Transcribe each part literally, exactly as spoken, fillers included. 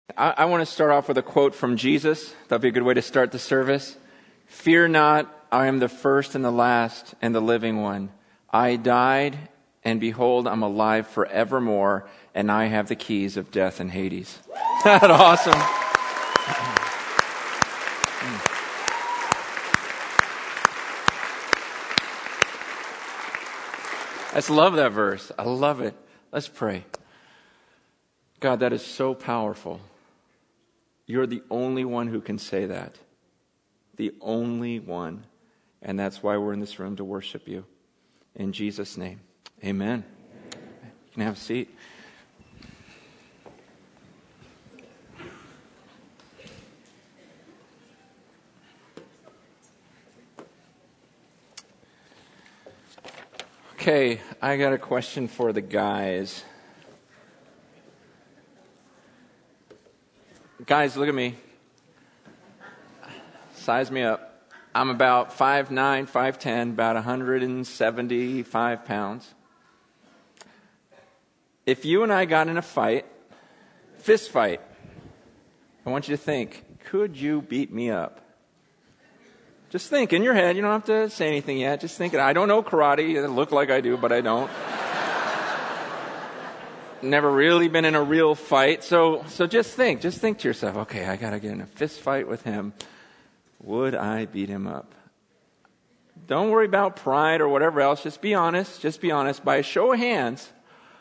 I, I want to start off with a quote from Jesus. That'd be a good way to start the service. Fear not, I am the first and the last and the living one. I died, and behold, I'm alive forevermore, and I have the keys of death and Hades. Isn't that awesome? I just love that verse. I love it. Let's pray. God, that is so powerful. You're the only one who can say that. The only one. And that's why we're in this room, to worship you. In Jesus' name, amen. You can have a seat. Okay, I got a question for the guys. Guys, look at me. Size me up. I'm about five nine, five ten, about one hundred seventy-five pounds. If you and I got in a fight, fist fight, I want you to think, could you beat me up? Just think in your head. You don't have to say anything yet. Just think. I don't know karate. It look like I do, but I don't. Never really been in a real fight. So so just think. Just think to yourself, okay, I got to get in a fist fight with him. Would I beat him up? Don't worry about pride or whatever else. Just be honest. Just be honest. By a show of hands,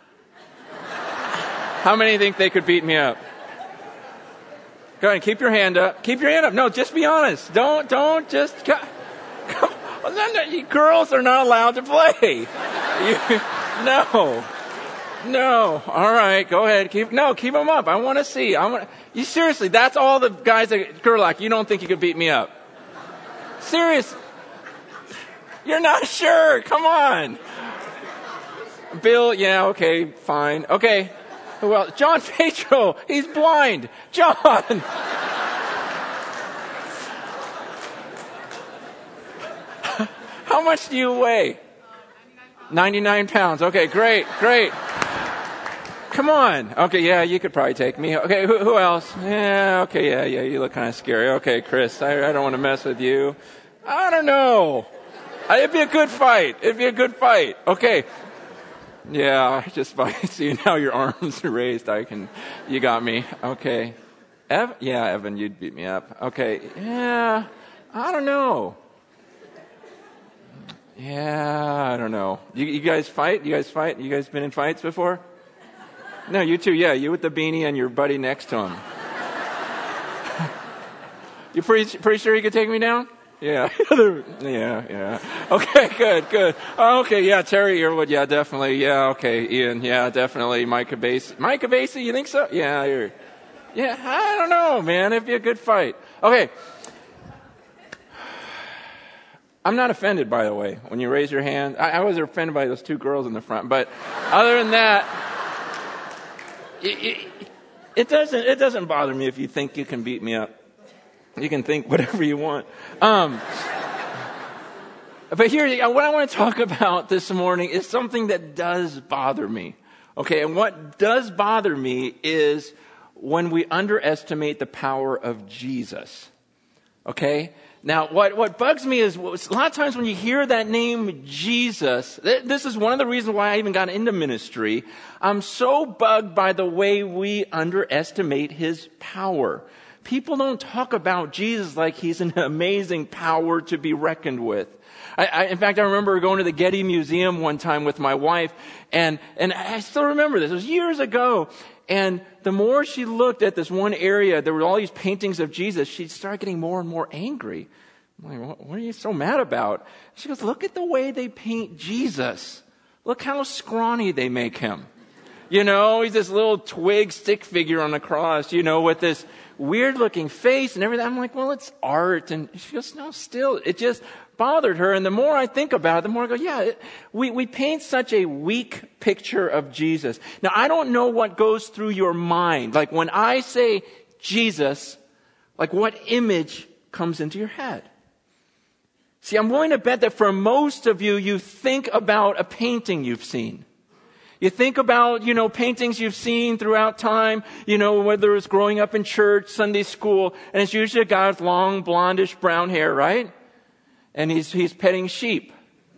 how many think they could beat me up? Go ahead, keep your hand up. Keep your hand up. No, just be honest. Don't, don't just, come, come on. Girls are not allowed to play. You, no, no. All right, go ahead. Keep, no, keep them up. I want to see. I want. You seriously? That's all the guys that Gerlach. You don't think you could beat me up? Serious? You're not sure? Come on. Bill. Yeah. Okay. Fine. Okay. Well, John Petro, he's blind. John. How much do you weigh? ninety-nine pounds. Okay, great, great. Come on. Okay, yeah, you could probably take me. Okay, who, who else? Yeah, okay, yeah, yeah, you look kind of scary. Okay, Chris, I, I don't want to mess with you. I don't know. It'd be a good fight. It'd be a good fight. Okay. Yeah, just by seeing how your arms are raised, I can, you got me. Okay. Ev, yeah, Evan, you'd beat me up. Okay. Yeah, I don't know. Yeah, I don't know. You, you guys fight? You guys fight? You guys been in fights before? No, you too. Yeah, you with the beanie and your buddy next to him. You pretty, pretty sure you could take me down? Yeah. yeah, yeah. Okay, good, good. Oh, okay, yeah, Terry Earwood, yeah, definitely. Yeah, okay, Ian, yeah, definitely. Micah Basie. Micah Basie, you think so? Yeah, you're, yeah, I don't know, man. It'd be a good fight. Okay. I'm not offended, by the way, when you raise your hand. I, I was offended by those two girls in the front, but other than that, it, it, it doesn't, it doesn't bother me if you think you can beat me up. You can think whatever you want. Um, but here, what I want to talk about this morning is something that does bother me. Okay, and what does bother me is when we underestimate the power of Jesus. Okay? Now, what, what bugs me is a lot of times when you hear that name, Jesus, this is one of the reasons why I even got into ministry. I'm so bugged by the way we underestimate his power. People don't talk about Jesus like he's an amazing power to be reckoned with. I, I, in fact, I remember going to the Getty Museum one time with my wife, and, and I still remember this. It was years ago. And the more she looked at this one area, there were all these paintings of Jesus, she started getting more and more angry. I'm like, what are you so mad about? She goes, look at the way they paint Jesus. Look how scrawny they make him. You know, he's this little twig stick figure on the cross, you know, with this weird looking face and everything. I'm like, well, it's art. And she goes, no, still, it just bothered her. And the more I think about it, the more I go, yeah, it, we, we paint such a weak picture of Jesus. Now, I don't know what goes through your mind. Like when I say Jesus, like what image comes into your head? See, I'm willing to bet that for most of you, you think about a painting you've seen. You think about, you know, paintings you've seen throughout time, you know, whether it's growing up in church, Sunday school, and it's usually a guy with long, blondish brown hair, right? And he's, he's petting sheep.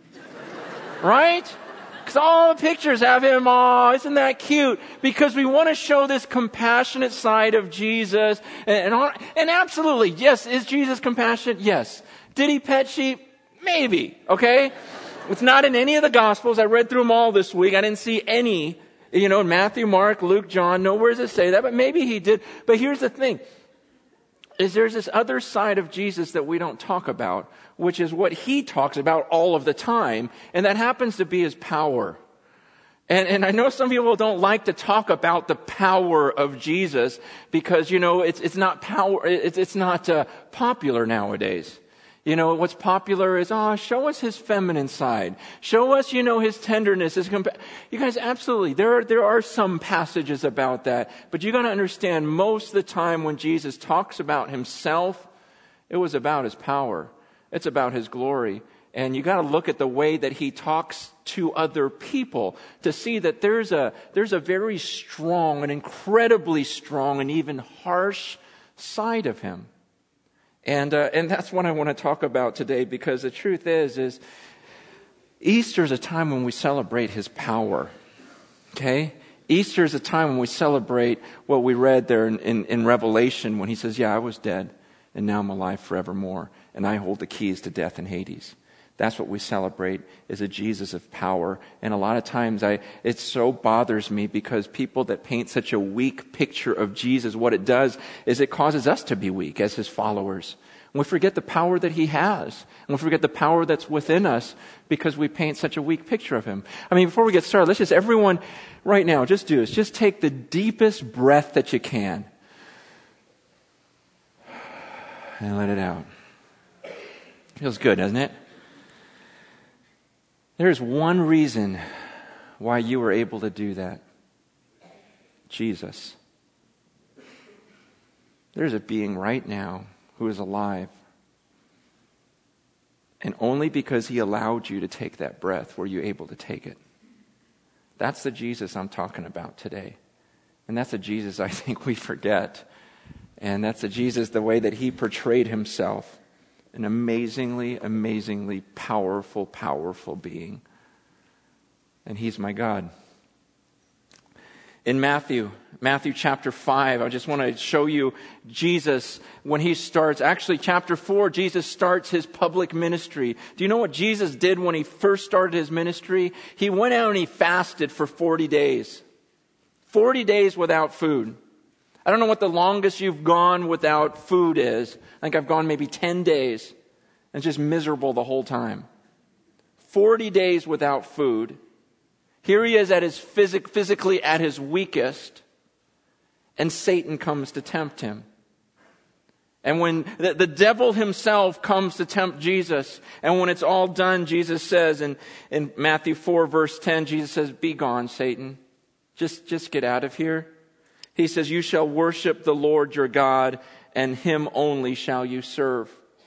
Right? Because all the pictures have him, oh, isn't that cute? Because we want to show this compassionate side of Jesus. And, and, and absolutely, yes, is Jesus compassionate? Yes. Did he pet sheep? Maybe, okay? It's not in any of the Gospels. I read through them all this week. I didn't see any, you know, Matthew, Mark, Luke, John. Nowhere does it say that, but maybe he did. But here's the thing, is there's this other side of Jesus that we don't talk about, which is what he talks about all of the time, and that happens to be his power. And, and I know some people don't like to talk about the power of Jesus because, you know, it's it's not power, it's it's not uh, popular nowadays. You know, what's popular is, oh, show us his feminine side. Show us, you know, his tenderness. His compa- you guys, absolutely, there are, there are some passages about that. But you got to understand, most of the time when Jesus talks about himself, it was about his power. It's about his glory. And you got to look at the way that he talks to other people to see that there's a, there's a very strong, an incredibly strong, and even harsh side of him. And uh, and that's what I want to talk about today, because the truth is, is Easter is a time when we celebrate his power, okay? Easter is a time when we celebrate what we read there in, in, in Revelation when he says, yeah, I was dead, and now I'm alive forevermore, and I hold the keys to death and Hades. That's what we celebrate, is a Jesus of power. And a lot of times I, it so bothers me because people that paint such a weak picture of Jesus, what it does is it causes us to be weak as his followers. And we forget the power that he has. And we forget the power that's within us because we paint such a weak picture of him. I mean, before we get started, let's just, everyone right now, just do this. Just take the deepest breath that you can. And let it out. Feels good, doesn't it? There's one reason why you were able to do that. Jesus. There's a being right now who is alive. And only because he allowed you to take that breath were you able to take it. That's the Jesus I'm talking about today. And that's a Jesus I think we forget. And that's a Jesus, the way that he portrayed himself. An amazingly, amazingly powerful, powerful being. And he's my God. In Matthew, Matthew chapter five, I just want to show you Jesus when he starts. Actually, chapter four, Jesus starts his public ministry. Do you know what Jesus did when he first started his ministry? He went out and he fasted for forty days. forty days without food. I don't know what the longest you've gone without food is. I think I've gone maybe ten days. And just miserable the whole time. forty days without food. Here he is at his phys- physically at his weakest. And Satan comes to tempt him. And when the, the devil himself comes to tempt Jesus, and when it's all done, Jesus says in, in Matthew four verse ten, Jesus says, "Be gone, Satan. Just, just get out of here." He says, "You shall worship the Lord your God, and him only shall you serve."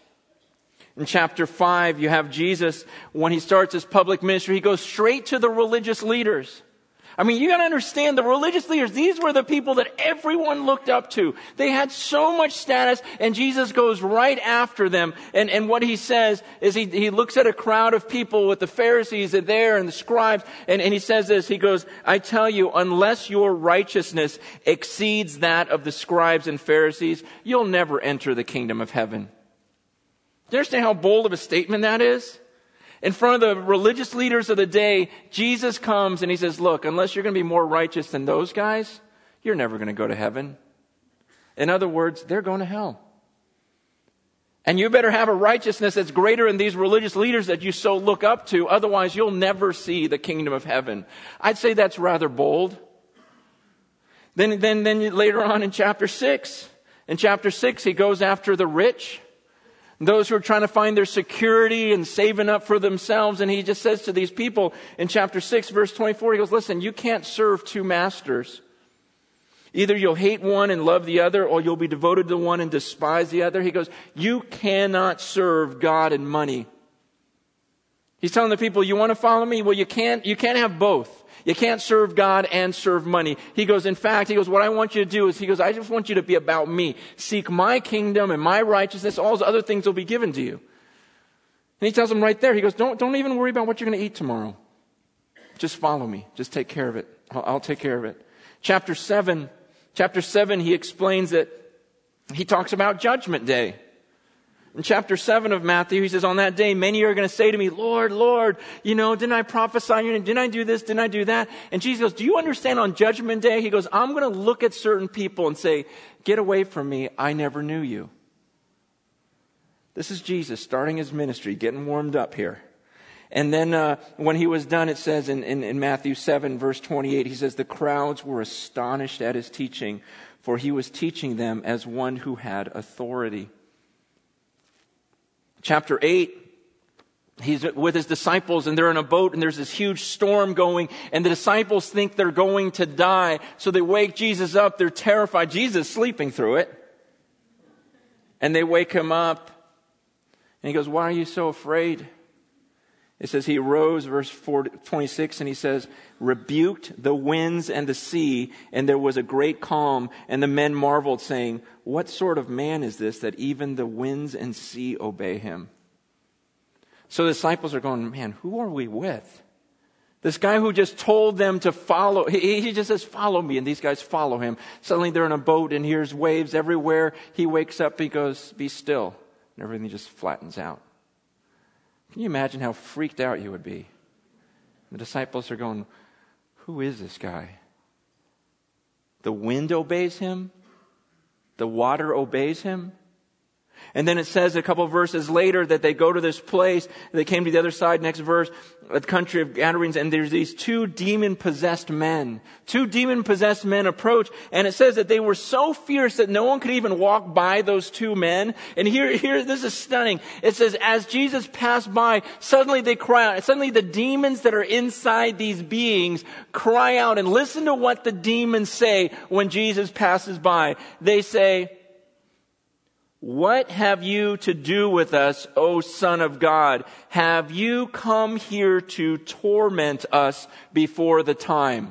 In chapter five, you have Jesus, when he starts his public ministry, he goes straight to the religious leaders. I mean, you got to understand, the religious leaders, these were the people that everyone looked up to. They had so much status, and Jesus goes right after them. And, and what he says is he, he looks at a crowd of people with the Pharisees are there and the scribes, and, and he says this, he goes, "I tell you, unless your righteousness exceeds that of the scribes and Pharisees, you'll never enter the kingdom of heaven." Do you understand how bold of a statement that is? In front of the religious leaders of the day, Jesus comes and he says, look, unless you're going to be more righteous than those guys, you're never going to go to heaven. In other words, they're going to hell. And you better have a righteousness that's greater than these religious leaders that you so look up to. Otherwise, you'll never see the kingdom of heaven. I'd say that's rather bold. Then, then, then later on in chapter six, in chapter six, he goes after the rich. Those who are trying to find their security and saving up for themselves. And he just says to these people in chapter six, verse twenty-four, he goes, listen, you can't serve two masters. Either you'll hate one and love the other, or you'll be devoted to one and despise the other. He goes, you cannot serve God and money. He's telling the people, you want to follow me? Well, you can't, you can't have both. You can't serve God and serve money. He goes, in fact, he goes, what I want you to do is, he goes, I just want you to be about me. Seek my kingdom and my righteousness. All those other things will be given to you. And he tells them right there, he goes, don't, don't even worry about what you're going to eat tomorrow. Just follow me. Just take care of it. I'll, I'll take care of it. Chapter seven, chapter seven, he explains that he talks about Judgment Day. In chapter seven of Matthew, he says, on that day, many are going to say to me, Lord, Lord, you know, didn't I prophesy in your name? Didn't I do this? Didn't I do that? And Jesus goes, do you understand on Judgment Day? He goes, I'm going to look at certain people and say, get away from me. I never knew you. This is Jesus starting his ministry, getting warmed up here. And then uh, when he was done, it says in, in, in Matthew seven, verse twenty-eight, he says, the crowds were astonished at his teaching, for he was teaching them as one who had authority. Chapter eight, he's with his disciples and they're in a boat and there's this huge storm going and the disciples think they're going to die. So they wake Jesus up. They're terrified. Jesus is sleeping through it. And they wake him up and he goes, why are you so afraid? It says he arose, verse twenty-six, and he says, rebuked the winds and the sea, and there was a great calm, and the men marveled, saying, what sort of man is this that even the winds and sea obey him? So the disciples are going, man, who are we with? This guy who just told them to follow, he, he just says, follow me, and these guys follow him. Suddenly they're in a boat, and here's waves everywhere. He wakes up, he goes, be still, and everything just flattens out. Can you imagine how freaked out you would be? The disciples are going, who is this guy? The wind obeys him. The water obeys him. And then it says a couple of verses later that they go to this place. They came to the other side, next verse, the country of Gadarenes, and there's these two demon-possessed men. Two demon-possessed men approach, and it says that they were so fierce that no one could even walk by those two men. And here, here, this is stunning. It says, as Jesus passed by, suddenly they cry out. Suddenly the demons that are inside these beings cry out, and listen to what the demons say when Jesus passes by. They say, what have you to do with us, O Son of God? Have you come here to torment us before the time?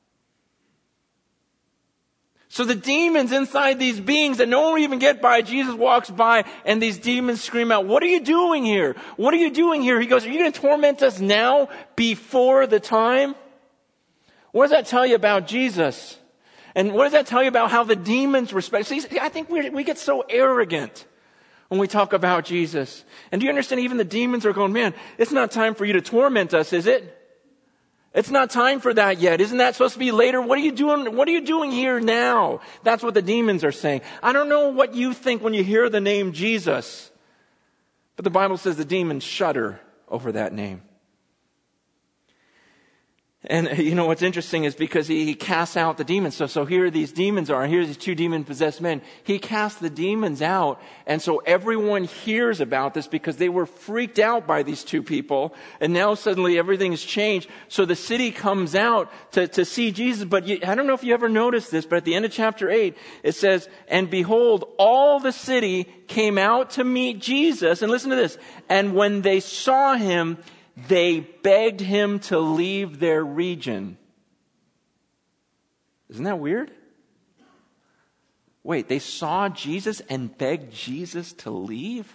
So the demons inside these beings that no one will even get by, Jesus walks by and these demons scream out, what are you doing here? What are you doing here? He goes, are you going to torment us now before the time? What does that tell you about Jesus? And what does that tell you about how the demons respect? See, I think we we get so arrogant when we talk about Jesus. And do you understand, even the demons are going, man, it's not time for you to torment us, is it? It's not time for that yet. Isn't that supposed to be later? What are you doing? What are you doing here now? That's what the demons are saying. I don't know what you think when you hear the name Jesus, but the Bible says the demons shudder over that name. And you know what's interesting is because he, he casts out the demons. So, so here these demons are, and here's these two demon-possessed men. He casts the demons out, and so everyone hears about this because they were freaked out by these two people. And now suddenly everything's changed. So the city comes out to, to see Jesus. But you, I don't know if you ever noticed this, but at the end of chapter eight, it says, and behold, all the city came out to meet Jesus. And listen to this. And when they saw him, they begged him to leave their region. Isn't that weird? Wait, they saw Jesus and begged Jesus to leave?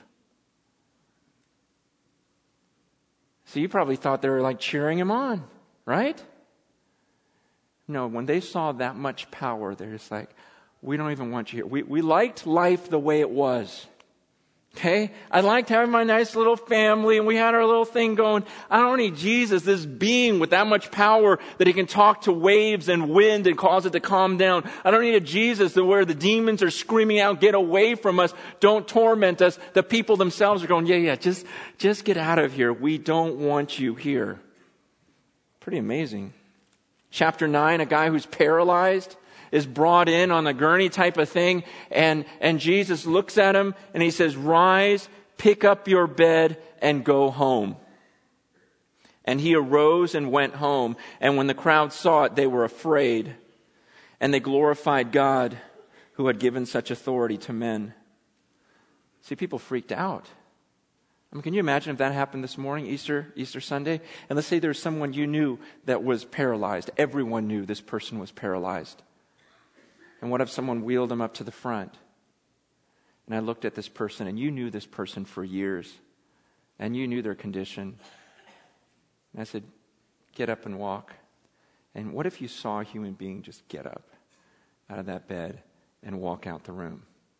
So you probably thought they were like cheering him on, right? No, when they saw that much power, they're just like, we don't even want you here. We, we liked life the way it was. Okay? I liked having my nice little family and we had our little thing going. I don't need Jesus, this being with that much power that he can talk to waves and wind and cause it to calm down. I don't need a Jesus that where the demons are screaming out, get away from us, don't torment us. The people themselves are going, yeah, yeah, just, just get out of here. We don't want you here. Pretty amazing. Chapter nine, a guy who's paralyzed is brought in on a gurney type of thing. And, and Jesus looks at him and he says, rise, pick up your bed and go home. And he arose and went home. And when the crowd saw it, they were afraid. And they glorified God who had given such authority to men. See, people freaked out. I mean, can you imagine if that happened this morning, Easter, Easter Sunday? And let's say there's someone you knew that was paralyzed. Everyone knew this person was paralyzed. And what if someone wheeled them up to the front? And I looked at this person, and you knew this person for years. And you knew their condition. And I said, get up and walk. And what if you saw a human being just get up out of that bed and walk out the room?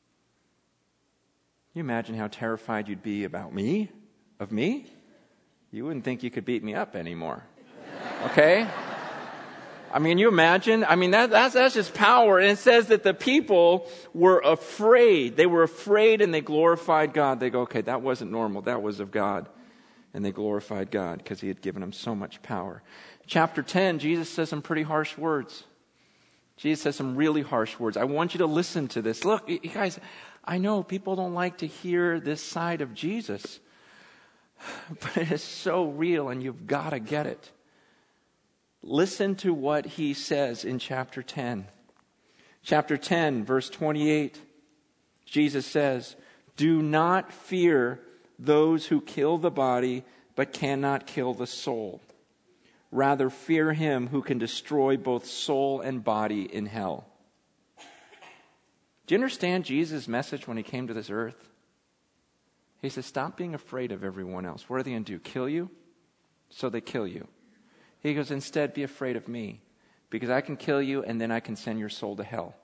Can you imagine how terrified you'd be about me? Of me? You wouldn't think you could beat me up anymore. Okay? I mean, you imagine? I mean, that, that's, that's just power. And it says that the people were afraid. They were afraid and they glorified God. They go, okay, that wasn't normal. That was of God. And they glorified God because he had given them so much power. Chapter ten, Jesus says some pretty harsh words. Jesus says some really harsh words. I want you to listen to this. Look, you guys, I know people don't like to hear this side of Jesus, but it is so real and you've got to get it. Listen to what he says in chapter ten. Chapter ten, verse twenty-eight, Jesus says, do not fear those who kill the body but cannot kill the soul. Rather, fear him who can destroy both soul and body in hell. Do you understand Jesus' message when he came to this earth? He says, stop being afraid of everyone else. What are they going to do? Kill you? So they kill you. He goes, instead, be afraid of me. Because I can kill you and then I can send your soul to hell.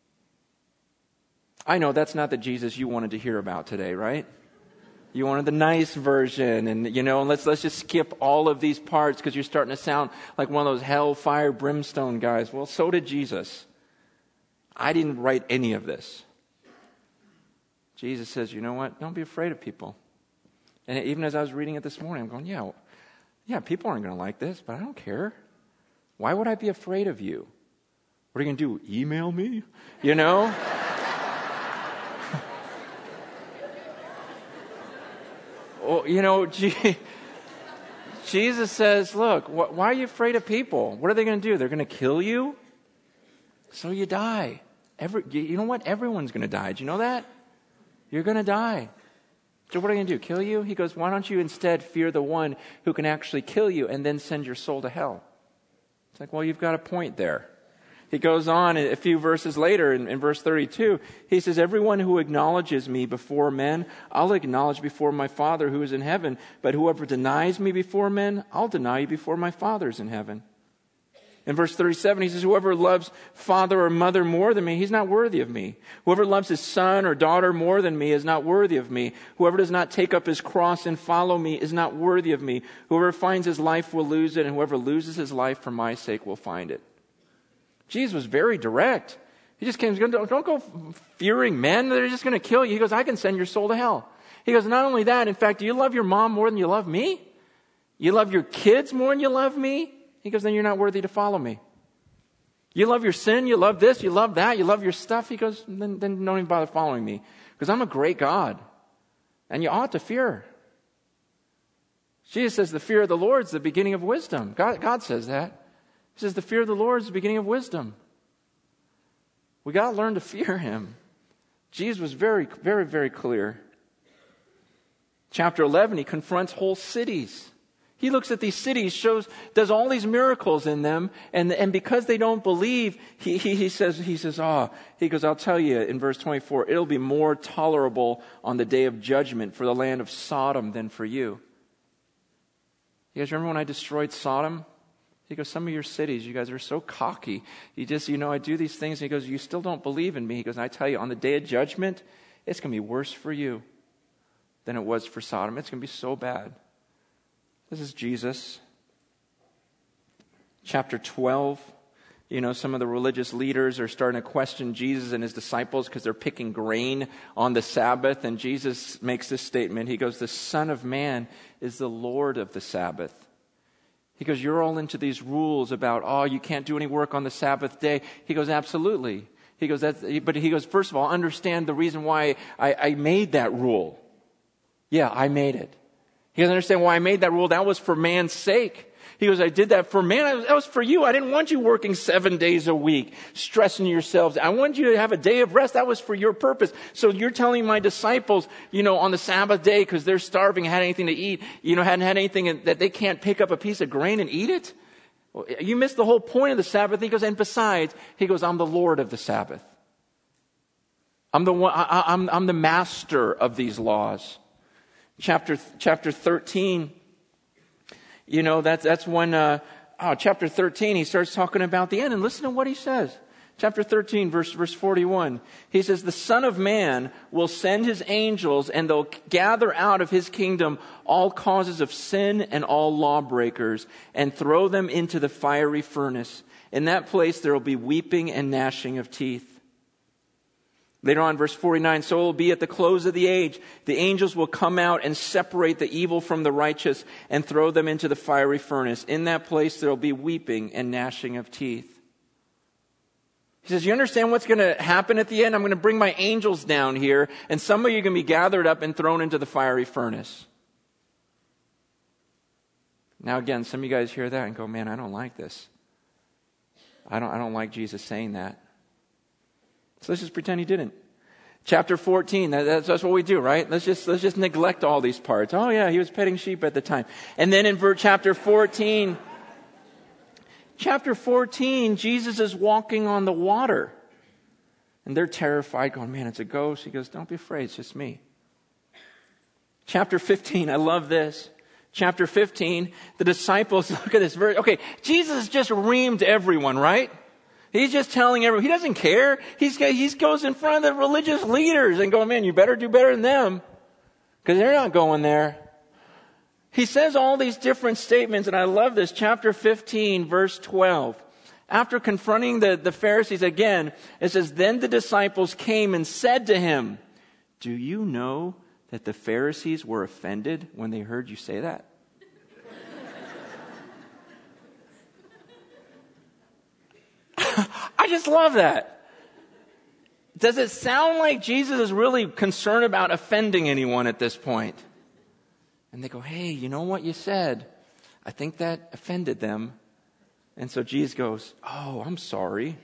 I know that's not the Jesus you wanted to hear about today, right? You wanted the nice version, and you know, let's let's just skip all of these parts because you're starting to sound like one of those hellfire brimstone guys. Well, so did Jesus. I didn't write any of this. Jesus says, you know what? Don't be afraid of people. And even as I was reading it this morning, I'm going, yeah, yeah, people aren't going to like this, but I don't care. Why would I be afraid of you? What are you going to do? Email me? You know? Well, you know, Jesus says, look, wh- why are you afraid of people? What are they going to do? They're going to kill you? So you die. Every, you know what? Everyone's going to die. Do you know that? You're going to die. So what are you going to do? Kill you? He goes, why don't you instead fear the one who can actually kill you and then send your soul to hell? It's like, well, you've got a point there. He goes on a few verses later in, in verse thirty-two. He says, everyone who acknowledges me before men, I'll acknowledge before my Father who is in heaven. But whoever denies me before men, I'll deny you before my Father is in heaven. In verse thirty-seven, he says, whoever loves father or mother more than me, he's not worthy of me. Whoever loves his son or daughter more than me is not worthy of me. Whoever does not take up his cross and follow me is not worthy of me. Whoever finds his life will lose it, and whoever loses his life for my sake will find it. Jesus was very direct. He just came, don't, don't go fearing men. They're just going to kill you. He goes, I can send your soul to hell. He goes, not only that, in fact, do you love your mom more than you love me? You love your kids more than you love me? He goes, then you're not worthy to follow me. You love your sin, you love this, you love that, you love your stuff. He goes, then, then don't even bother following me. Because I'm a great God. And you ought to fear. Jesus says the fear of the Lord is the beginning of wisdom. God, God says that. He says the fear of the Lord is the beginning of wisdom. We got to learn to fear him. Jesus was very, very, very clear. Chapter eleven, he confronts whole cities. He looks at these cities, shows, does all these miracles in them, and, and because they don't believe, he, he, he says, he says, oh, he goes, I'll tell you in verse twenty-four, it'll be more tolerable on the day of judgment for the land of Sodom than for you. You guys remember when I destroyed Sodom? He goes, some of your cities, you guys are so cocky. You just, you know, I do these things. And he goes, you still don't believe in me. He goes, and I tell you, on the day of judgment, it's going to be worse for you than it was for Sodom. It's going to be so bad. This is Jesus. Chapter twelve. You know, some of the religious leaders are starting to question Jesus and his disciples because they're picking grain on the Sabbath. And Jesus makes this statement. He goes, the Son of Man is the Lord of the Sabbath. He goes, you're all into these rules about, oh, you can't do any work on the Sabbath day. He goes, absolutely. He goes, that's, but he goes, first of all, understand the reason why I, I made that rule. Yeah, I made it. He doesn't understand why I made that rule. That was for man's sake. He goes, I did that for man. That was for you. I didn't want you working seven days a week, stressing yourselves. I wanted you to have a day of rest. That was for your purpose. So you're telling my disciples, you know, on the Sabbath day, because they're starving, hadn't anything to eat, you know, hadn't had anything, that they can't pick up a piece of grain and eat it? You missed the whole point of the Sabbath. He goes, and besides, he goes, I'm the Lord of the Sabbath. I'm the one, I, I'm, I'm the master of these laws. Chapter, chapter thirteen, you know, that's, that's when, uh, oh, chapter thirteen, he starts talking about the end. And listen to what he says. Chapter thirteen, verse, verse forty-one. He says, the Son of Man will send his angels, and they'll gather out of his kingdom all causes of sin and all lawbreakers, and throw them into the fiery furnace. In that place there will be weeping and gnashing of teeth. Later on, verse forty-nine, so it will be at the close of the age. The angels will come out and separate the evil from the righteous and throw them into the fiery furnace. In that place there will be weeping and gnashing of teeth. He says, you understand what's going to happen at the end? I'm going to bring my angels down here, and some of you are going to be gathered up and thrown into the fiery furnace. Now again, some of you guys hear that and go, man, I don't like this. I don't, I don't like Jesus saying that. So let's just pretend he didn't. Chapter fourteen, that, that's, that's what we do, right? Let's just, let's just neglect all these parts. Oh yeah, he was petting sheep at the time. And then in verse chapter fourteen, chapter fourteen, Jesus is walking on the water. And they're terrified, going, man, it's a ghost. He goes, don't be afraid, it's just me. Chapter fifteen, I love this. Chapter fifteen, the disciples, look at this verse. Okay, Jesus just reamed everyone, right? He's just telling everyone, he doesn't care. He's, he goes in front of the religious leaders and going, man, you better do better than them, because they're not going there. He says all these different statements, and I love this. Chapter fifteen, verse twelve. After confronting the, the Pharisees again, it says, then the disciples came and said to him, do you know that the Pharisees were offended when they heard you say that? I just love that. Does it sound like Jesus is really concerned about offending anyone at this point? And they go, hey, you know what you said? I think that offended them. And so Jesus goes, oh, I'm sorry.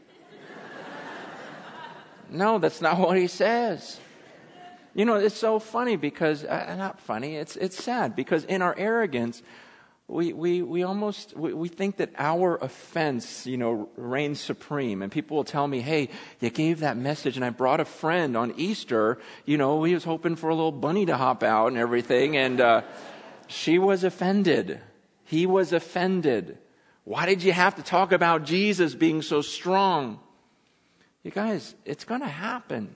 No, that's not what he says. You know, it's so funny because, uh, not funny, it's it's sad because in our arrogance, we we we almost, we, we think that our offense, you know, reigns supreme. And people will tell me, hey, you gave that message and I brought a friend on Easter, you know, he was hoping for a little bunny to hop out and everything. And uh, she was offended. He was offended. Why did you have to talk about Jesus being so strong? You guys, it's going to happen.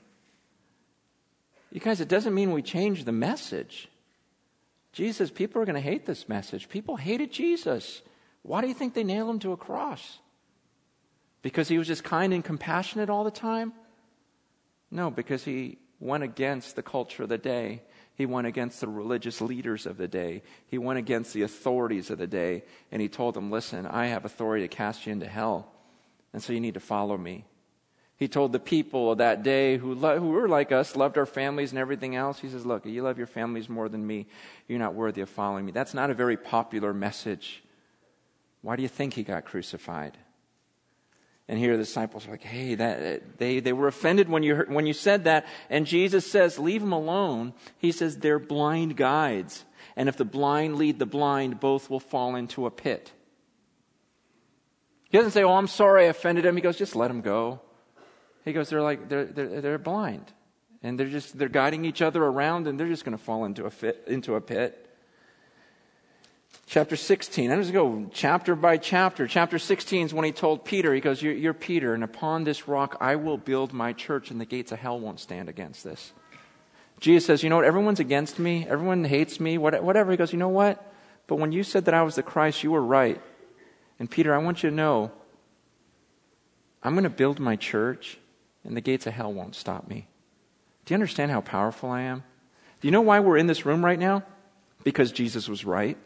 You guys, it doesn't mean we change the message. Jesus, people are going to hate this message. People hated Jesus. Why do you think they nailed him to a cross? Because he was just kind and compassionate all the time? No, because he went against the culture of the day. He went against the religious leaders of the day. He went against the authorities of the day. And he told them, listen, I have authority to cast you into hell. And so you need to follow me. He told the people of that day who, lo- who were like us, loved our families and everything else. He says, look, you love your families more than me. You're not worthy of following me. That's not a very popular message. Why do you think he got crucified? And here the disciples are like, hey, that, they, they were offended when you heard, when you said that. And Jesus says, leave them alone. He says, they're blind guides. And if the blind lead the blind, both will fall into a pit. He doesn't say, oh, I'm sorry I offended him. He goes, just let them go. He goes, they're like, they're, they're, they're blind. And they're just, they're guiding each other around and they're just going to fall into a fit, into a pit. Chapter sixteen, I'm just going to go chapter by chapter. Chapter sixteen is when he told Peter, he goes, you're, you're Peter, and upon this rock I will build my church and the gates of hell won't stand against this. Jesus says, you know what, everyone's against me, everyone hates me, whatever. He goes, you know what? But when you said that I was the Christ, you were right. And Peter, I want you to know, I'm going to build my church and the gates of hell won't stop me. Do you understand how powerful I am? Do you know why we're in this room right now? Because Jesus was right.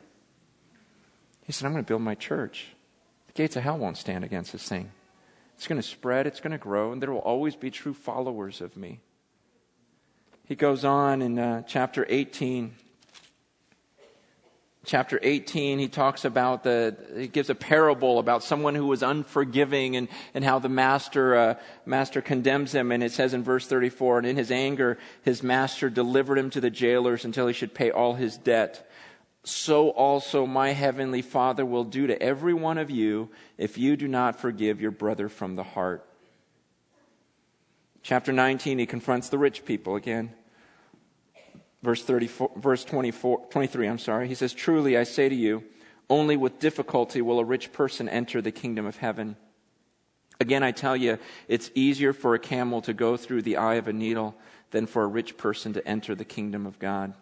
He said, I'm going to build my church. The gates of hell won't stand against this thing. It's going to spread, it's going to grow, and there will always be true followers of me. He goes on in uh, chapter eighteen. Chapter eighteen, he talks about the, he gives a parable about someone who was unforgiving and, and how the master, uh, master condemns him. And it says in verse thirty-four, and in his anger, his master delivered him to the jailers until he should pay all his debt. So also my heavenly Father will do to every one of you if you do not forgive your brother from the heart. Chapter nineteen, he confronts the rich people again. Verse thirty-four, verse twenty-four, twenty-three, I'm sorry. He says, truly I say to you, only with difficulty will a rich person enter the kingdom of heaven. Again, I tell you, it's easier for a camel to go through the eye of a needle than for a rich person to enter the kingdom of God.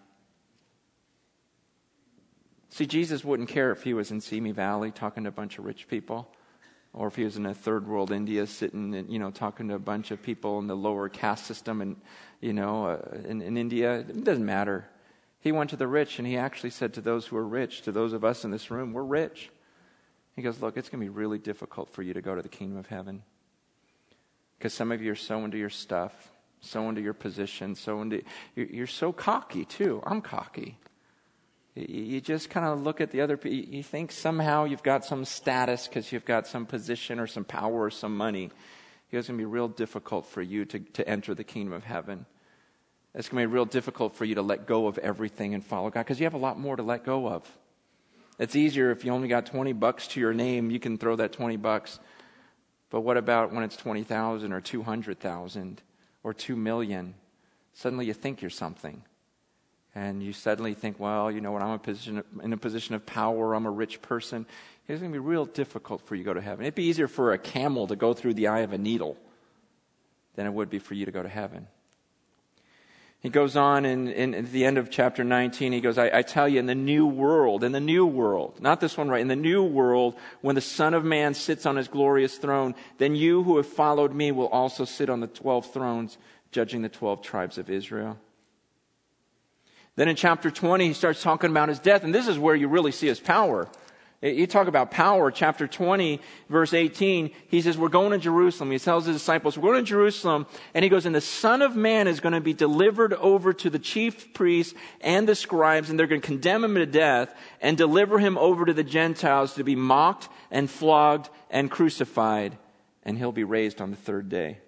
See, Jesus wouldn't care if he was in Simi Valley talking to a bunch of rich people, or if he was in a third world India sitting and, you know, talking to a bunch of people in the lower caste system and, you know, uh, in, in India. It doesn't matter. He went to the rich, and he actually said to those who are rich, to those of us in this room, we're rich. He goes, look, it's going to be really difficult for you to go to the kingdom of heaven. Because some of you are so into your stuff, so into your position, so into, you're, you're so cocky too. I'm cocky. You just kind of look at the other people. You think somehow you've got some status because you've got some position or some power or some money. It's going to be real difficult for you to, to enter the kingdom of heaven. It's going to be real difficult for you to let go of everything and follow God because you have a lot more to let go of. It's easier if you only got twenty bucks to your name, you can throw that twenty bucks. But what about when it's twenty thousand or two hundred thousand or two million? Suddenly you think you're something. And you suddenly think, well, you know what, I'm a position, in a position of power, I'm a rich person. It's going to be real difficult for you to go to heaven. It'd be easier for a camel to go through the eye of a needle than it would be for you to go to heaven. He goes on in, in, at the end of chapter nineteen, he goes, I, I tell you, in the new world, in the new world, not this one, right, in the new world, when the Son of Man sits on his glorious throne, then you who have followed me will also sit on the twelve thrones, judging the twelve tribes of Israel. Then in chapter twenty, he starts talking about his death, and this is where you really see his power. You talk about power, chapter twenty, verse eighteen, he says, we're going to Jerusalem. He tells his disciples, we're going to Jerusalem, and he goes, and the Son of Man is going to be delivered over to the chief priests and the scribes, and they're going to condemn him to death and deliver him over to the Gentiles to be mocked and flogged and crucified, and he'll be raised on the third day.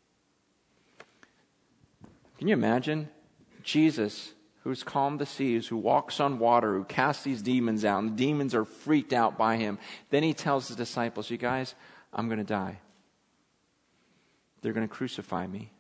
Can you imagine Jesus, who's calmed the seas, who walks on water, who casts these demons out, and the demons are freaked out by him. Then he tells his disciples, you guys, I'm going to die. They're going to crucify me.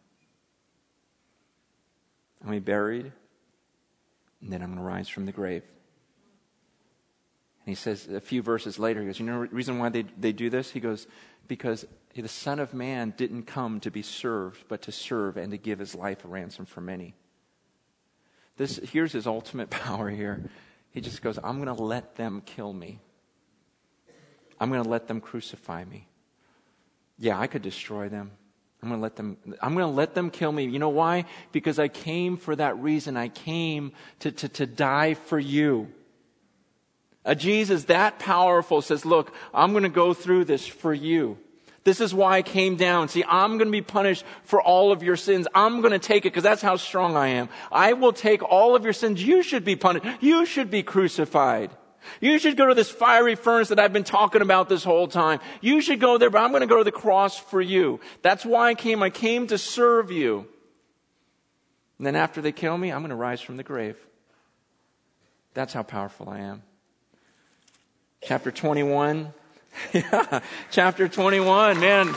I'm going to be buried, and then I'm going to rise from the grave. And he says a few verses later, he goes, you know the reason why they, they do this? He goes, because the Son of Man didn't come to be served, but to serve and to give his life a ransom for many. This, here's his ultimate power here. He just goes, I'm going to let them kill me. I'm going to let them crucify me. Yeah, I could destroy them. I'm going to let them, I'm going to let them kill me. You know why? Because I came for that reason. I came to, to, to die for you. A Jesus that powerful says, look, I'm going to go through this for you. This is why I came down. See, I'm going to be punished for all of your sins. I'm going to take it because that's how strong I am. I will take all of your sins. You should be punished. You should be crucified. You should go to this fiery furnace that I've been talking about this whole time. You should go there, but I'm going to go to the cross for you. That's why I came. I came to serve you. And then after they kill me, I'm going to rise from the grave. That's how powerful I am. Chapter twenty-one. Yeah, chapter twenty-one, man.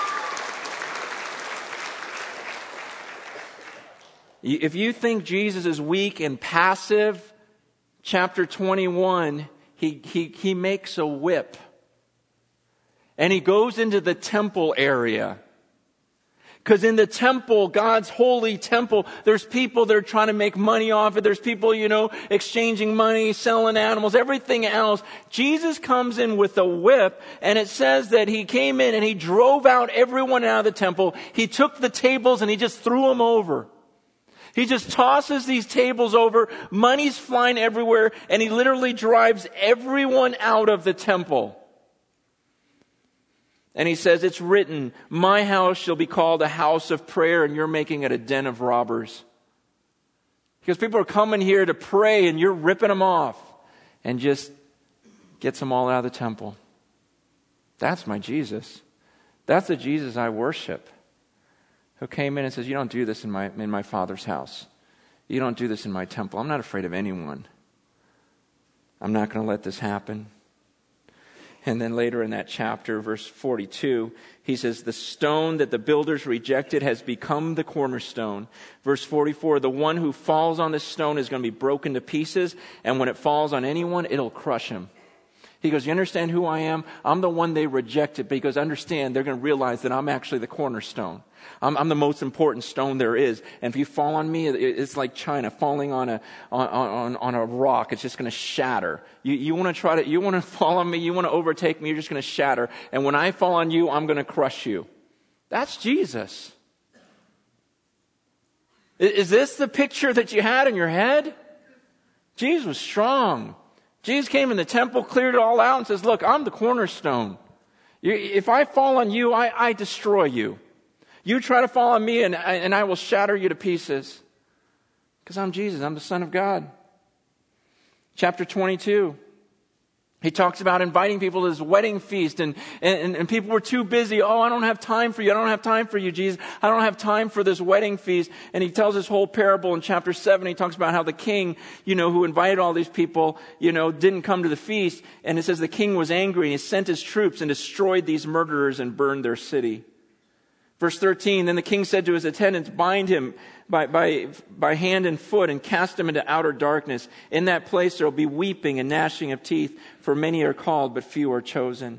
If you think Jesus is weak and passive, chapter twenty-one, he, he, he makes a whip. And he goes into the temple area. Because in the temple, God's holy temple, there's people that are trying to make money off it. There's people, you know, exchanging money, selling animals, everything else. Jesus comes in with a whip, and it says that he came in and he drove out everyone out of the temple. He took the tables and he just threw them over. He just tosses these tables over. Money's flying everywhere, and he literally drives everyone out of the temple. And he says, it's written, my house shall be called a house of prayer, and you're making it a den of robbers. Because people are coming here to pray, and you're ripping them off. and just gets them all out of the temple. That's my Jesus. That's the Jesus I worship. Who came in and says, you don't do this in my in my Father's house. You don't do this in my temple. I'm not afraid of anyone. I'm not going to let this happen. And then later in that chapter, verse forty-two, he says, the stone that the builders rejected has become the cornerstone. Verse forty-four, the one who falls on this stone is going to be broken to pieces, and when it falls on anyone, it'll crush him. He goes, you understand who I am? I'm the one they rejected, but he goes, understand, they're going to realize that I'm actually the cornerstone. I'm, I'm the most important stone there is. And if you fall on me, it, it's like China falling on a on, on, on a rock. It's just going to shatter. You, you want to try to, you want to fall on me, you want to overtake me, you're just going to shatter. And when I fall on you, I'm going to crush you. That's Jesus. Is this the picture that you had in your head? Jesus was strong. Jesus came in the temple, cleared it all out, and says, look, I'm the cornerstone. If I fall on you, I, I destroy you. You try to fall on me, and, and I will shatter you to pieces. Because I'm Jesus. I'm the Son of God. Chapter twenty-two. He talks about inviting people to his wedding feast, and, and, and people were too busy. Oh, I don't have time for you. I don't have time for you, Jesus. I don't have time for this wedding feast. And he tells this whole parable in chapter seven. He talks about how the king, you know, who invited all these people, you know, didn't come to the feast. And it says the king was angry, and he sent his troops and destroyed these murderers and burned their city. Verse thirteen, then the king said to his attendants, bind him by, by, by hand and foot and cast him into outer darkness. In that place there will be weeping and gnashing of teeth, for many are called, but few are chosen.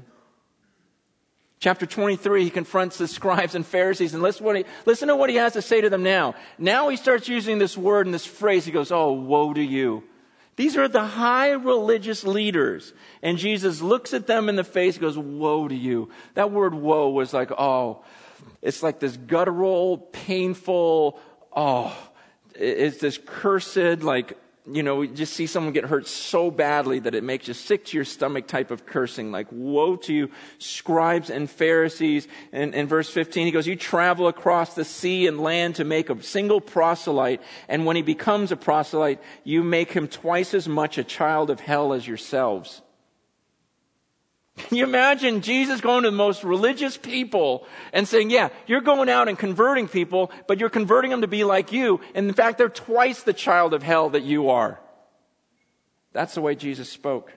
Chapter twenty-three, he confronts the scribes and Pharisees, and listen, what he, listen to what he has to say to them now. Now he starts using this word and this phrase. He goes, oh, woe to you. These are the high religious leaders. And Jesus looks at them in the face and goes, woe to you. That word woe was like, oh, it's like this guttural, painful, oh, it's this cursed, like, you know, you just see someone get hurt so badly that it makes you sick to your stomach type of cursing. Like, woe to you, scribes and Pharisees. And in verse fifteen, he goes, you travel across the sea and land to make a single proselyte. And when he becomes a proselyte, you make him twice as much a child of hell as yourselves. Can you imagine Jesus going to the most religious people and saying, yeah, you're going out and converting people, but you're converting them to be like you. And in fact, they're twice the child of hell that you are. That's the way Jesus spoke.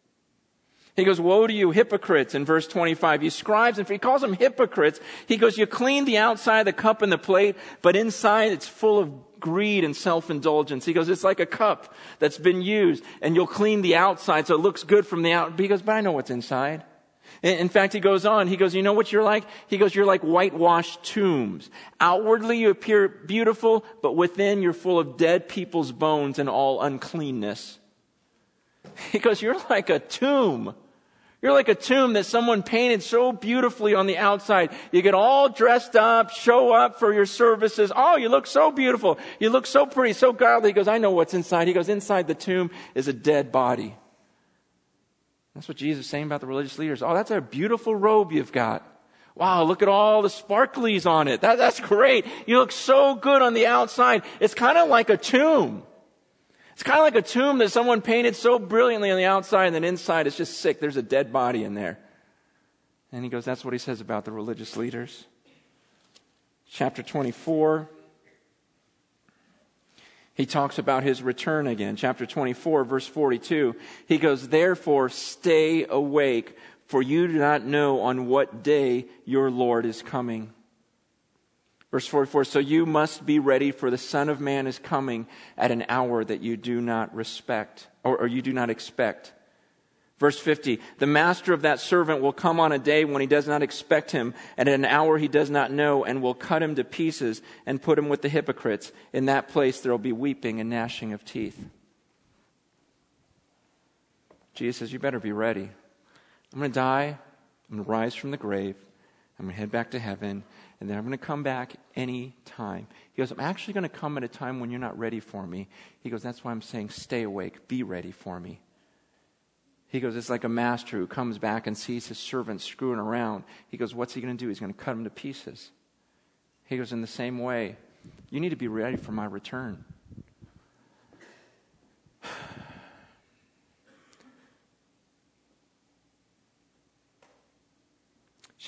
He goes, woe to you, hypocrites, in verse twenty-five. You scribes, and he calls them hypocrites. He goes, you clean the outside of the cup and the plate, but inside it's full of greed and self-indulgence. He goes, it's like a cup that's been used, and you'll clean the outside so it looks good from the out. He goes, but I know what's inside. In fact, he goes on, he goes, you know what you're like? He goes, you're like whitewashed tombs. Outwardly you appear beautiful, but within you're full of dead people's bones and all uncleanness. He goes, you're like a tomb. You're like a tomb that someone painted so beautifully on the outside. You get all dressed up, show up for your services. Oh, you look so beautiful. You look so pretty, so godly. He goes, I know what's inside. He goes, inside the tomb is a dead body. That's what Jesus is saying about the religious leaders. Oh, that's a beautiful robe you've got. Wow, look at all the sparklies on it. That, that's great. You look so good on the outside. It's kind of like a tomb. It's kind of like a tomb that someone painted so brilliantly on the outside, and then inside it's just sick. There's a dead body in there. And he goes, that's what he says about the religious leaders. Chapter twenty-four, he talks about his return again. Chapter twenty-four, verse forty-two, he goes, therefore stay awake, for you do not know on what day your Lord is coming. Verse forty-four, so you must be ready, for the Son of Man is coming at an hour that you do not respect, or, or you do not expect. Verse fifty, the master of that servant will come on a day when he does not expect him, and at an hour he does not know, and will cut him to pieces and put him with the hypocrites. In that place there will be weeping and gnashing of teeth. Jesus says, you better be ready. I'm going to die. I'm going to rise from the grave. I'm going to head back to heaven. And then I'm going to come back any time. He goes, I'm actually going to come at a time when you're not ready for me. He goes, that's why I'm saying stay awake. Be ready for me. He goes, it's like a master who comes back and sees his servant screwing around. He goes, what's he going to do? He's going to cut him to pieces. He goes, in the same way, you need to be ready for my return.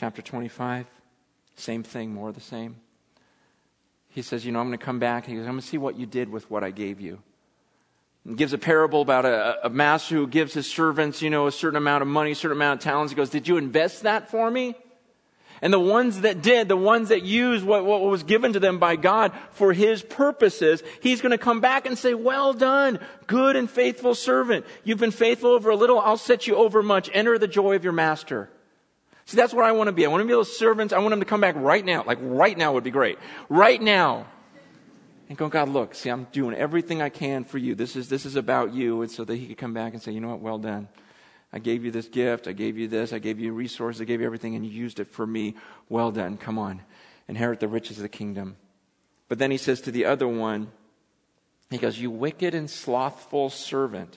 Chapter twenty-five, same thing, more of the same. He says, you know, I'm going to come back. He goes, I'm going to see what you did with what I gave you. He gives a parable about a, a master who gives his servants, you know, a certain amount of money, a certain amount of talents. He goes, did you invest that for me? And the ones that did, the ones that used what, what was given to them by God for his purposes, he's going to come back and say, well done, good and faithful servant. You've been faithful over a little, I'll set you over much. Enter the joy of your master. See, that's what I want to be. I want to be those servants. I want them to come back right now. Like right now would be great. Right now. And go, God, look, see, I'm doing everything I can for you. This is, this is about you. And so that he could come back and say, you know what, well done. I gave you this gift. I gave you this. I gave you resources. I gave you everything, and you used it for me. Well done. Come on. Inherit the riches of the kingdom. But then he says to the other one, he goes, you wicked and slothful servant.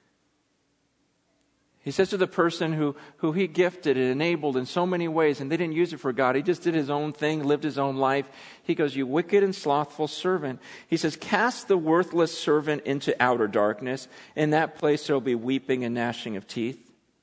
He says to the person who, who he gifted and enabled in so many ways, and they didn't use it for God. He just did his own thing, lived his own life. He goes, you wicked and slothful servant. He says, cast the worthless servant into outer darkness. In that place there will be weeping and gnashing of teeth.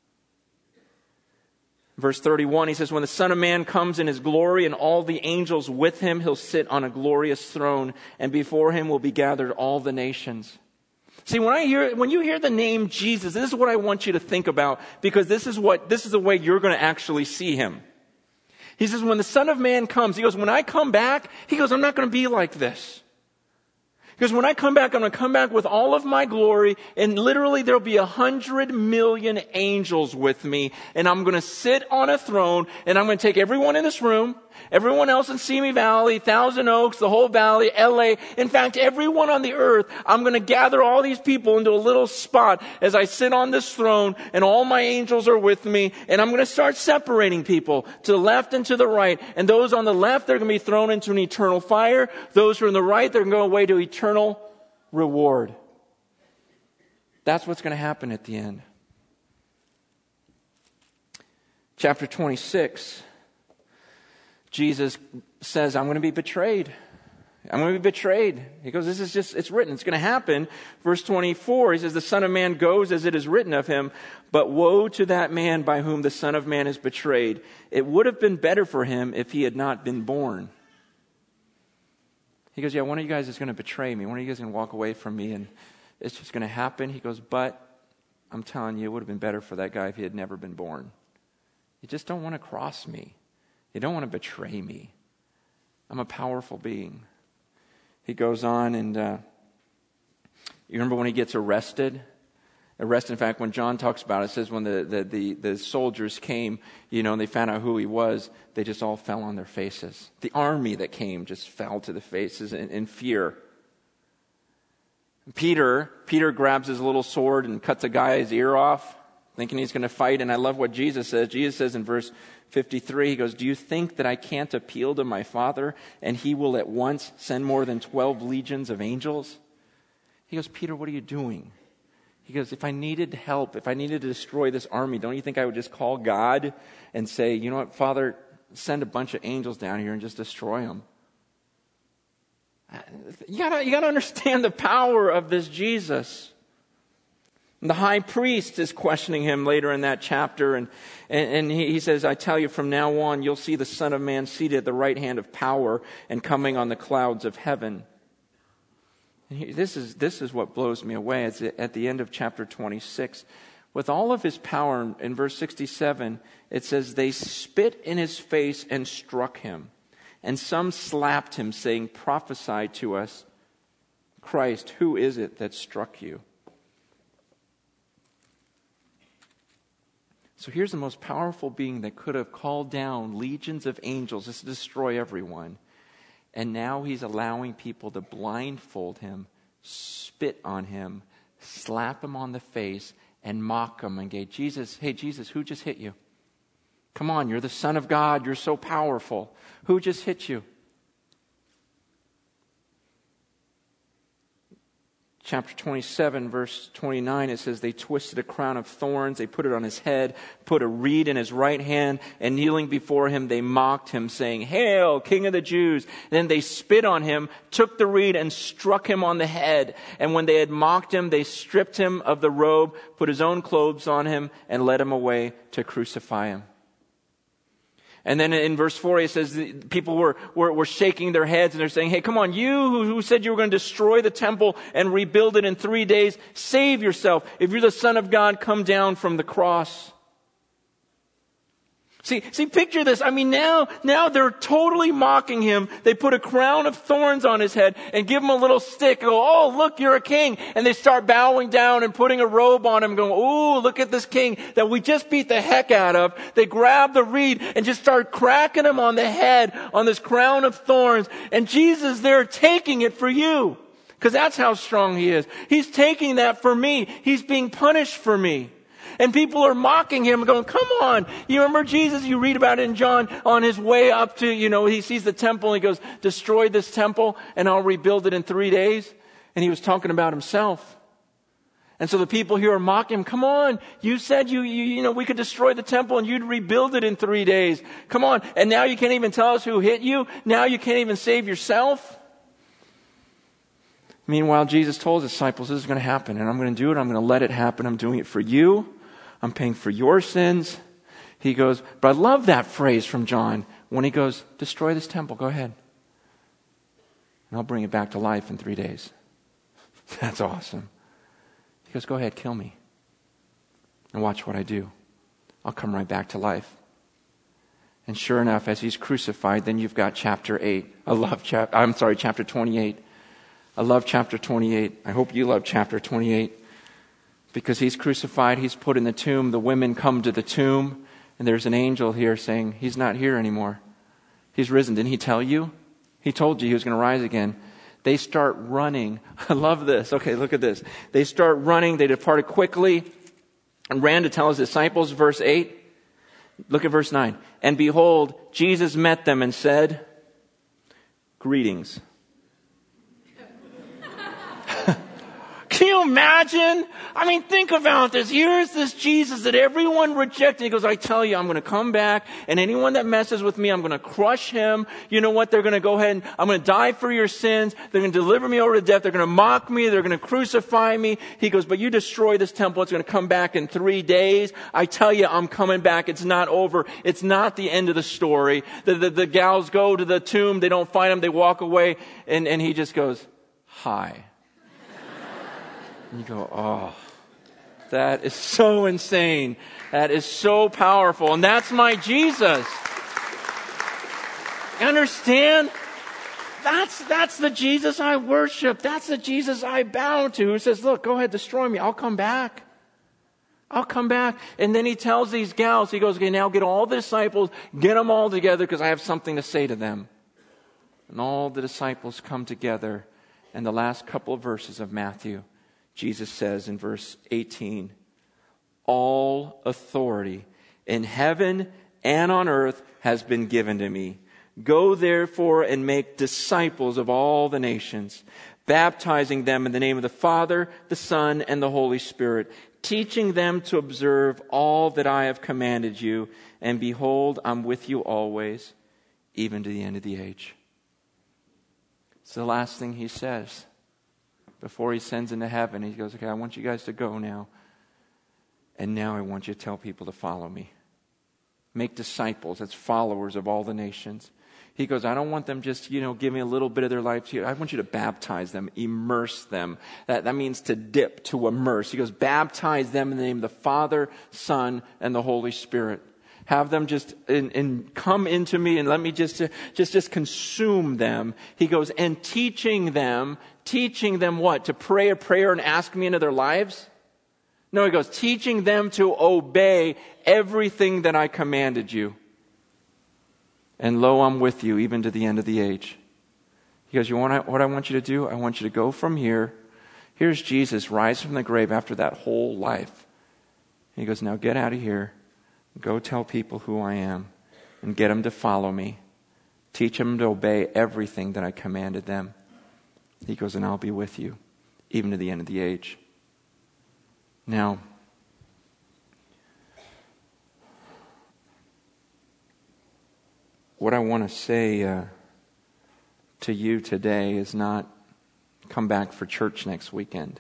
Verse thirty-one, he says, when the Son of Man comes in his glory and all the angels with him, he'll sit on a glorious throne, and before him will be gathered all the nations. See, when I hear, when you hear the name Jesus, this is what I want you to think about, because this is what, this is the way you're going to actually see him. He says, when the Son of Man comes, he goes, when I come back, he goes, I'm not going to be like this. Because when I come back, I'm going to come back with all of my glory, and literally there'll be a hundred million angels with me, and I'm going to sit on a throne, and I'm going to take everyone in this room, everyone else in Simi Valley, Thousand Oaks, the whole valley, L A, in fact, everyone on the earth, I'm going to gather all these people into a little spot as I sit on this throne, and all my angels are with me, and I'm going to start separating people to the left and to the right, and those on the left, they're going to be thrown into an eternal fire. Those who are on the right, they're going to go away to eternal Eternal reward. That's what's going to happen at the end. Chapter twenty-six, Jesus says, I'm going to be betrayed. I'm going to be betrayed. He goes, this is just, it's written. It's going to happen. Verse twenty-four, he says, the Son of Man goes as it is written of him, but woe to that man by whom the Son of Man is betrayed. It would have been better for him if he had not been born. He goes, yeah, one of you guys is going to betray me. One of you guys is going to walk away from me, and it's just going to happen. He goes, but I'm telling you, it would have been better for that guy if he had never been born. You just don't want to cross me. You don't want to betray me. I'm a powerful being. He goes on, and uh, you remember when he gets arrested? Arrested, in fact, when John talks about it, it says when the, the, the, the soldiers came, you know, and they found out who he was, they just all fell on their faces. The army that came just fell to the faces in, in fear. Peter, Peter grabs his little sword and cuts a guy's ear off, thinking he's going to fight. And I love what Jesus says. Jesus says in verse fifty-three, he goes, do you think that I can't appeal to my Father, and he will at once send more than twelve legions of angels? He goes, Peter, what are you doing? He goes, if I needed help, if I needed to destroy this army, don't you think I would just call God and say, you know what, Father, send a bunch of angels down here and just destroy them? You gotta, you gotta understand the power of this Jesus. And the high priest is questioning him later in that chapter, and, and, and he, he says, I tell you, from now on, you'll see the Son of Man seated at the right hand of power and coming on the clouds of heaven. This is this is what blows me away. It's at the end of chapter twenty-six. With all of his power, in verse sixty-seven, it says, they spit in his face and struck him. And some slapped him, saying, prophesy to us, Christ, who is it that struck you? So here's the most powerful being that could have called down legions of angels just to destroy everyone. And now he's allowing people to blindfold him, spit on him, slap him on the face, and mock him and go, Jesus, hey, Jesus, who just hit you? Come on, you're the Son of God. You're so powerful. Who just hit you? Chapter twenty-seven, verse twenty-nine, it says, they twisted a crown of thorns, they put it on his head, put a reed in his right hand, and kneeling before him, they mocked him, saying, Hail, King of the Jews! And then they spit on him, took the reed, and struck him on the head. And when they had mocked him, they stripped him of the robe, put his own clothes on him, and led him away to crucify him. And then in verse four, it says that people were, were, were shaking their heads and they're saying, hey, come on, you who, who said you were going to destroy the temple and rebuild it in three days, save yourself. If you're the Son of God, come down from the cross. See, see, picture this. I mean, now, now they're totally mocking him. They put a crown of thorns on his head and give him a little stick and go, oh, look, you're a king. And they start bowing down and putting a robe on him going, oh, look at this king that we just beat the heck out of. They grab the reed and just start cracking him on the head on this crown of thorns. And Jesus, they're taking it for you. Because that's how strong he is. He's taking that for me. He's being punished for me. And people are mocking him going, come on. You remember Jesus? You read about it in John on his way up to, you know, he sees the temple and he goes, destroy this temple and I'll rebuild it in three days. And he was talking about himself. And so the people here are mocking him. Come on. You said you, you, you know, we could destroy the temple and you'd rebuild it in three days. Come on. And now you can't even tell us who hit you. Now you can't even save yourself. Meanwhile, Jesus told his disciples, this is going to happen and I'm going to do it. I'm going to let it happen. I'm doing it for you. I'm paying for your sins. He goes, but I love that phrase from John when he goes, destroy this temple, go ahead. And I'll bring it back to life in three days. That's awesome. He goes, go ahead, kill me. And watch what I do. I'll come right back to life. And sure enough, as he's crucified, then you've got chapter eight. I love chapter, I'm sorry, chapter twenty-eight. I love chapter twenty-eight. I hope you love chapter twenty-eight. Because he's crucified, he's put in the tomb. The women come to the tomb, and there's an angel here saying, he's not here anymore. He's risen. Didn't he tell you? He told you he was going to rise again. They start running. I love this. Okay, look at this. They start running. They departed quickly and ran to tell his disciples, verse eight. Look at verse nine. And behold, Jesus met them and said, greetings. Can you imagine? I mean, think about this. Here's this Jesus that everyone rejected. He goes, I tell you, I'm going to come back, and anyone that messes with me, I'm going to crush him. You know what? They're going to go ahead and I'm going to die for your sins. They're going to deliver me over to death. They're going to mock me. They're going to crucify me. He goes, but you destroy this temple. It's going to come back in three days. I tell you, I'm coming back. It's not over. It's not the end of the story. The, the, the gals go to the tomb. They don't find him. They walk away, and, and he just goes, hi. And you go, oh, that is so insane. That is so powerful. And that's my Jesus. You understand? That's, that's the Jesus I worship. That's the Jesus I bow to, who says, look, go ahead, destroy me. I'll come back. I'll come back. And then he tells these gals, he goes, okay, now get all the disciples, get them all together because I have something to say to them. And all the disciples come together. And the last couple of verses of Matthew, Jesus says in verse eighteen, all authority in heaven and on earth has been given to me. Go therefore and make disciples of all the nations, baptizing them in the name of the Father, the Son, and the Holy Spirit, teaching them to observe all that I have commanded you. And behold, I'm with you always, even to the end of the age. It's the last thing he says. Before he sends into heaven, he goes, okay, I want you guys to go now. And now I want you to tell people to follow me. Make disciples, that's followers of all the nations. He goes, I don't want them just, you know, giving a little bit of their life to you. I want you to baptize them, immerse them. That, that means to dip, to immerse. He goes, baptize them in the name of the Father, Son, and the Holy Spirit. Have them just in, in come into me and let me just, just, just consume them. He goes, and teaching them, teaching them what? To pray a prayer and ask me into their lives? No, he goes, teaching them to obey everything that I commanded you. And lo, I'm with you even to the end of the age. He goes, you want what I want you to do? I want you to go from here. Here's Jesus rise from the grave after that whole life. He goes, now get out of here. Go tell people who I am and get them to follow me. Teach them to obey everything that I commanded them. He goes, and I'll be with you even to the end of the age. Now, what I want to say uh, to you today is not come back for church next weekend.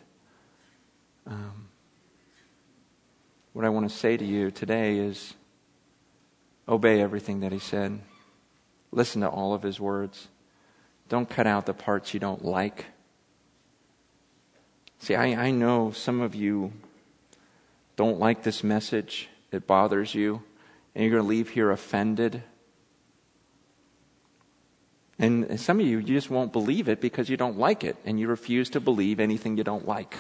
Um, What I want to say to you today is Obey everything that he said. Listen to all of his words. Don't cut out the parts you don't like. See, I, I know some of you don't like this message. It bothers you. And you're going to leave here offended. And some of you, you just won't believe it because you don't like it. And you refuse to believe anything you don't like.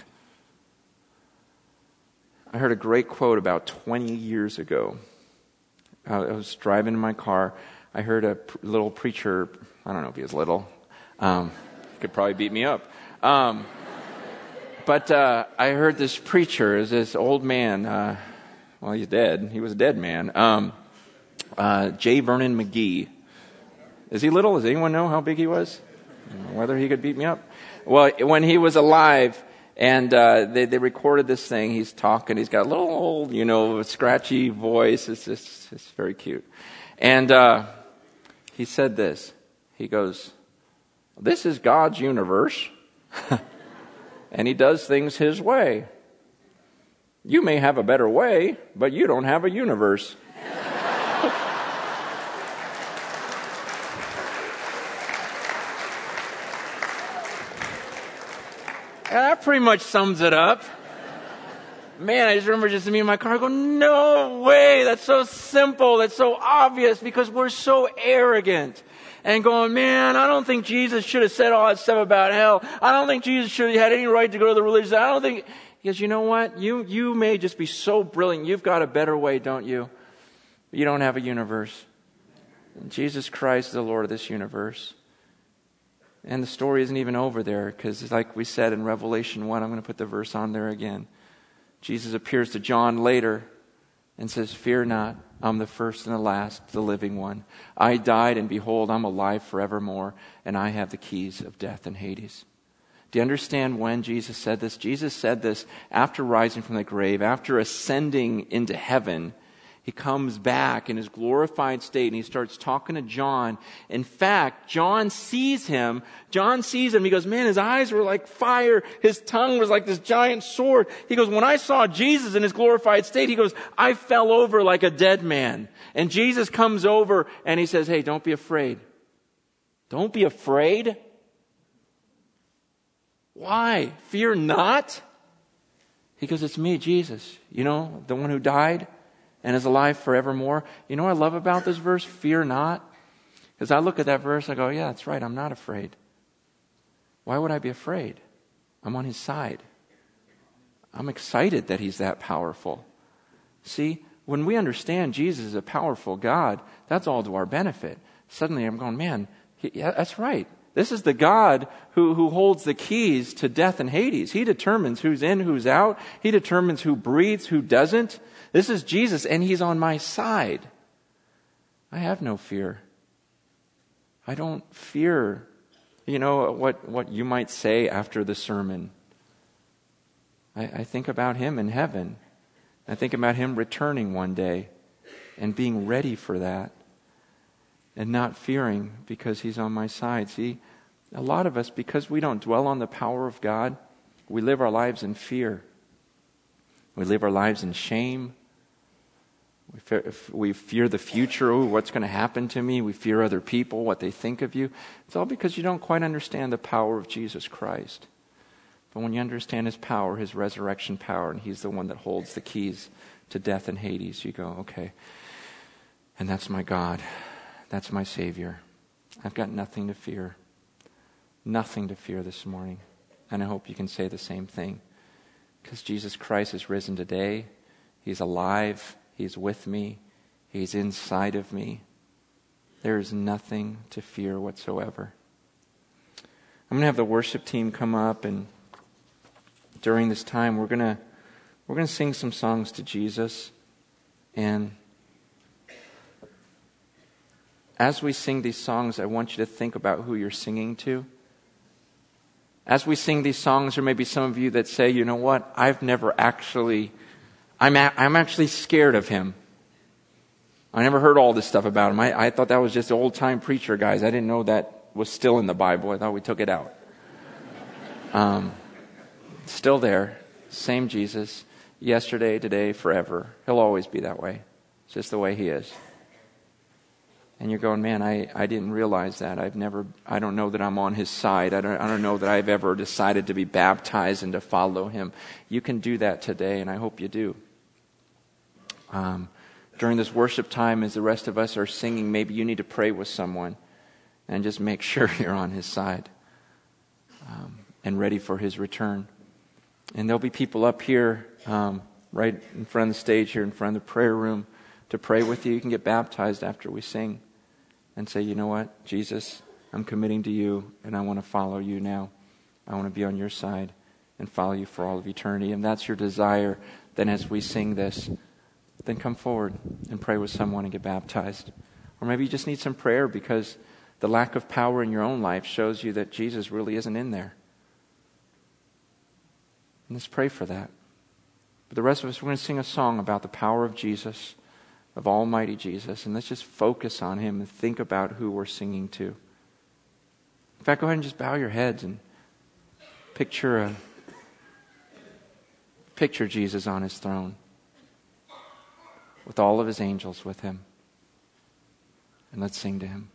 I heard a great quote about twenty years ago. I was driving in my car. I heard a pr- little preacher. I don't know if he was little. Um, he could probably beat me up. Um, but uh, I heard this preacher, is this old man. Uh, well, he's dead. He was a dead man. Um, uh, J. Vernon McGee. Is he little? Does anyone know how big he was? Whether he could beat me up? Well, when he was alive, and uh, they, they recorded this thing. He's talking. He's got a little old, you know, scratchy voice. It's just, it's very cute. And uh, he said this. He goes, "This is God's universe, and he does things his way. You may have a better way, but you don't have a universe." And that pretty much sums it up. Man, I just remember just me in my car going, no way, that's so simple, that's so obvious, because we're so arrogant. And going, man, I don't think Jesus should have said all that stuff about hell. I don't think Jesus should have had any right to go to the religious. I don't think, because you know what? You, you may just be so brilliant. You've got a better way, don't you? You don't have a universe. And Jesus Christ is the Lord of this universe. And the story isn't even over there, because like we said in Revelation one, I'm going to put the verse on there again. Jesus appears to John later and says, "Fear not, I'm the first and the last, the living one. I died, and behold, I'm alive forevermore, and I have the keys of death and Hades." Do you understand when Jesus said this? Jesus said this after rising from the grave, after ascending into heaven. He comes back in his glorified state and he starts talking to John. In fact, John sees him. John sees him. He goes, man, his eyes were like fire. His tongue was like this giant sword. He goes, when I saw Jesus in his glorified state, he goes, I fell over like a dead man. And Jesus comes over and he says, hey, don't be afraid. Don't be afraid. Why? Fear not. He goes, it's me, Jesus. You know, the one who died and is alive forevermore. You know what I love about this verse? Fear not. Because I look at that verse, I go, yeah, that's right, I'm not afraid. Why would I be afraid? I'm on his side. I'm excited that he's that powerful. See, when we understand Jesus is a powerful God, that's all to our benefit. Suddenly I'm going, man, he, yeah, that's right. This is the God who, who holds the keys to death and Hades. He determines who's in, who's out. He determines who breathes, who doesn't. This is Jesus, and he's on my side. I have no fear. I don't fear, you know, what, what you might say after the sermon. I, I think about him in heaven. I think about him returning one day and being ready for that and not fearing because he's on my side. See, a lot of us, because we don't dwell on the power of God, we live our lives in fear. We live our lives in shame. We fear, we fear the future. Ooh, what's going to happen to me? We fear other people, what they think of you. It's all because you don't quite understand the power of Jesus Christ. But when you understand his power, his resurrection power, and he's the one that holds the keys to death and Hades, you go, okay, and that's my God. That's my Savior. I've got nothing to fear. Nothing to fear this morning. And I hope you can say the same thing. Because Jesus Christ is risen today. He's alive. He's with me. He's inside of me. There is nothing to fear whatsoever. I'm going to have the worship team come up, and during this time we're going to we're going to sing some songs to Jesus. And as we sing these songs, I want you to think about who you're singing to. As we sing these songs, there may be some of you that say, you know what, I've never actually, I'm a, I'm actually scared of him. I never heard all this stuff about him. I, I thought that was just old-time preacher guys. I didn't know that was still in the Bible. I thought we took it out. Um, still there. Same Jesus. Yesterday, today, forever. He'll always be that way. It's just the way he is. And you're going, man, I, I didn't realize that. I've never, I don't know that I'm on his side. I don't, I don't know that I've ever decided to be baptized and to follow him. You can do that today, and I hope you do. Um, during this worship time, as the rest of us are singing, maybe you need to pray with someone and just make sure you're on his side um, and ready for his return. And there'll be people up here um, right in front of the stage here, in front of the prayer room, to pray with you. You can get baptized after we sing and say, you know what, Jesus, I'm committing to you, and I want to follow you now. I want to be on your side and follow you for all of eternity. And that's your desire. Then as we sing this, then come forward and pray with someone and get baptized. Or maybe you just need some prayer because the lack of power in your own life shows you that Jesus really isn't in there. And let's pray for that. But the rest of us, we're going to sing a song about the power of Jesus, of Almighty Jesus, and let's just focus on him and think about who we're singing to. In fact, go ahead and just bow your heads and picture a picture Jesus on his throne with all of his angels with him. And let's sing to him.